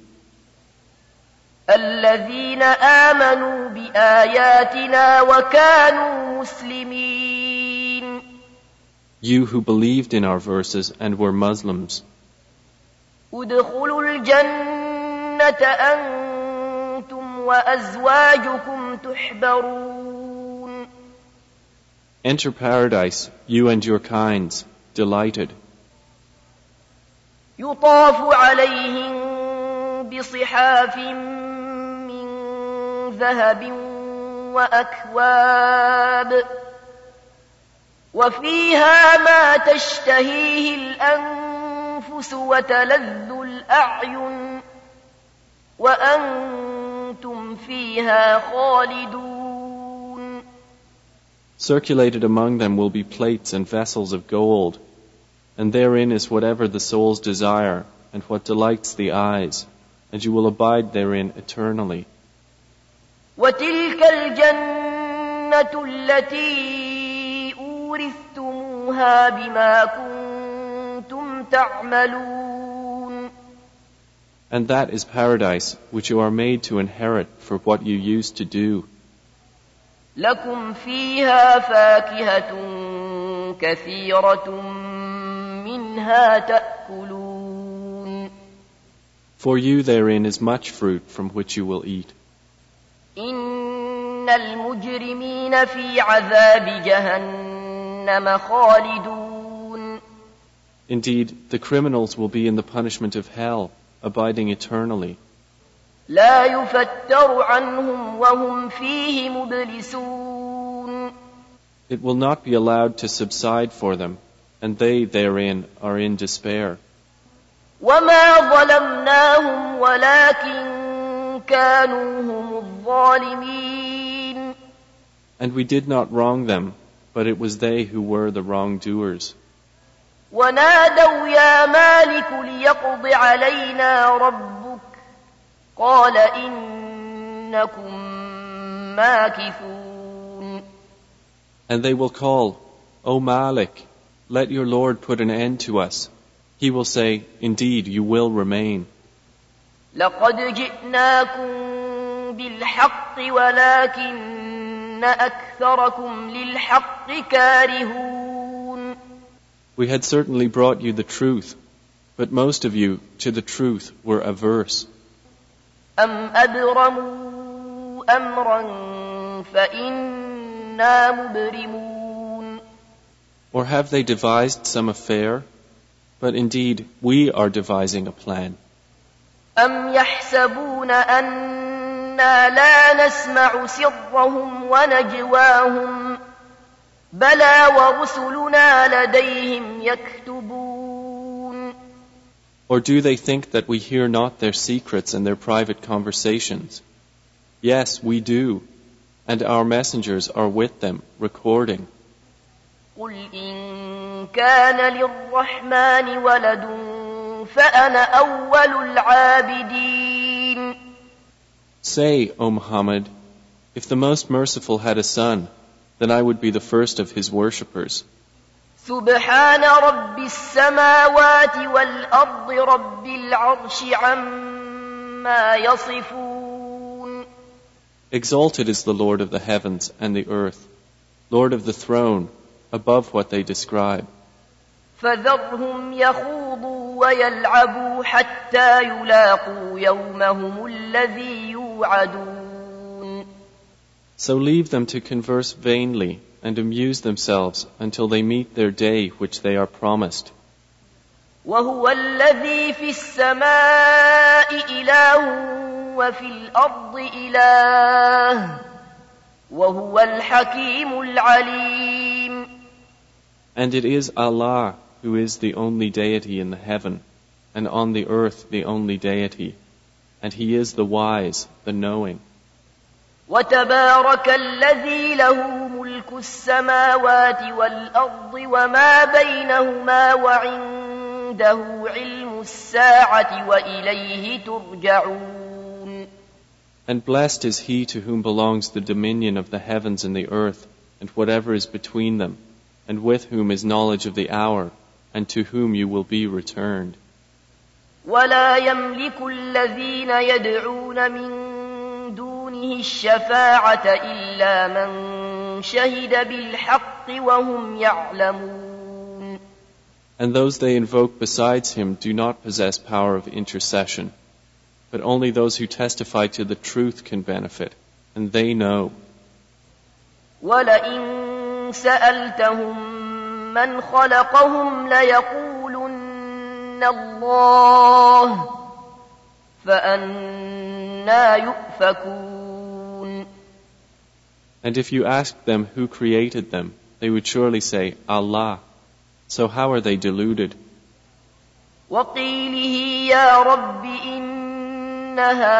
الذين آمنوا بآياتنا وكانوا مسلمين. You who believed in our verses and were Muslims. ادخلوا الجنة أنتم وأزواجكم تحبرون. Enter paradise, you and your kinds, delighted. يطاف عليهم بصحاف من ذهب وأكواب وفيها ما تشتهيه الأنفس وتلذ الأعين وأنتم فيها خالدون. Circulated among them will be plates and vessels of gold, and therein is whatever the souls desire and what delights the eyes, and you will abide therein eternally. وتلك الجنة التي أورثتموها بما كنتم تعملون. And that is paradise which you are made to inherit for what you used to do. لكم فيها فاكهة كثيرة منها تأكلون. For you therein is much fruit from which you will eat. إن المجرمين في عذاب جهنم خالدون. Indeed, the criminals will be in the punishment of hell, abiding eternally. لا يفتر عنهم وهم فيه مبلسون. It will not be allowed to subside for them, and they therein are in despair. وما ظلمناهم ولكن كانوا هم الظالمين. And we did not wrong them, but it was they who were the wrongdoers. ونادوا يا مالك ليقض علينا ربك قال إنكم ماكثون. And they will call, O Malik, let your Lord put an end to us. He will say, indeed, you will remain. لقد جئناكم بالحق ولكن أكثركم للحق كارهون. We had certainly brought you the truth, but most of you to the truth were averse. أم أبرموا أمرا فإنا مبرمون. Or have they devised some affair? But indeed, we are devising a plan. أم يحسبون أنا لا نسمع سرهم ونجواهم بلى ورسلنا لديهم يكتبون. Or do they think that we hear not their secrets and their private conversations? Yes, we do, and our messengers are with them, recording. قل إن كان للرحمن ولد فأنا أول العابدين. Say, O Muhammad, if the Most Merciful had a son, then I would be the first of his worshippers. سبحان رب السماوات والأرض رب العرش عما يصفون. Exalted is the Lord of the heavens and the earth, Lord of the throne, above what they describe. فذرهم يخوضوا ويلعبوا حتى يلاقوا يومهم الذي يوعدون. So leave them to converse vainly and amuse themselves until they meet their day which they are promised. وهو الذي في السماء إله وفي الأرض إله وهو الحكيم العليم. And it is Allah who is the only deity in the heaven, and on the earth the only deity, and He is the wise, the knowing. وتبارك الذي له ملك السماوات والأرض وما بينهما وعنده علم الساعة وإليه ترجعون. And blessed is he to whom belongs the dominion of the heavens and the earth, and whatever is between them, and with whom is knowledge of the hour, and to whom you will be returned. ولا يملك الذين يدعون من دونه الشفاعة إلا من شهد بالحق وهم يعلمون. And those they invoke besides him do not possess power of intercession, but only those who testify to the truth can benefit, and they know. وَلَئِن سَأَلْتَهُم مَّنْ خَلَقَهُمْ لَيَقُولُنَّ اللَّهُ فَأَنَّىٰ يُؤْفَكُونَ. And if you asked them who created them, they would surely say, Allah. So how are they deluded? وَقِيلِهِ يَا رَبِّ إِنَّ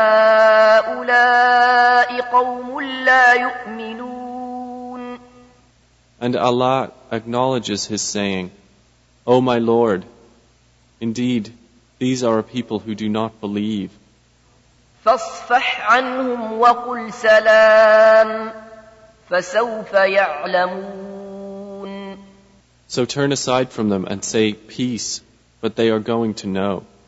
هَٰؤُلَاءِ قَوْمٌ لَّا يُؤْمِنُونَ. And Allah acknowledges His saying, O my Lord, indeed, these are a people who do not believe. فَاصْفَحْ عَنْهُمْ وَقُلْ سَلَامٌ فَسَوْفَ يَعْلَمُونَ. So turn aside from them and say, Peace, but they are going to know.